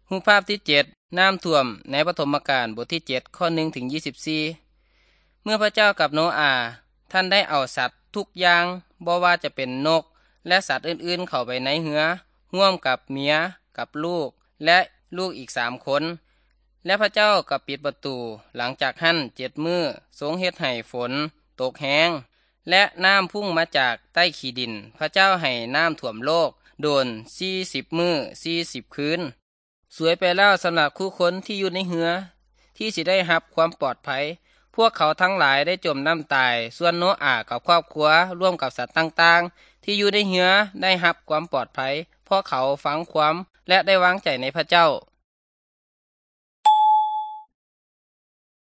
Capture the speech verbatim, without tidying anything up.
รูปภาพที่เจ็ดน้ำท่วมในปฐมกาลบทที่เจ็ดข้อหนึ่งถึงยี่สิบสี่เมื่อพระเจ้ากับโนอาห์ท่านได้เอาสัตว์ทุกอย่างบ่ว่าจะเป็นนกและสัตว์อื่นๆเข้าไปในเรือร่วมกับเมียกับลูกและลูกอีกสามคนและพระเจ้าก็ปิดประตูหลังจากหั่นเจ็ดมื้อทรงเฮ็ดให้ฝนตกแห้งและน้ำพุ่งมาจากใต้ขี้ดินพระเจ้าให้น้ำท่วมโลกโดนสี่สิบมื้อสี่สิบคืนสวยไปแล้วสำหรับคู่คนที่อยู่ในเรือที่สิได้รับความปลอดภัยพวกเขาทั้งหลายได้จมน้ำตายส่วนโนอาห์กับครอบครัวร่วมกับสัตว์ต่างๆที่อยู่ในเรือได้รับความปลอดภัยเพราะเขาฟังความและได้วางใจในพระเจ้า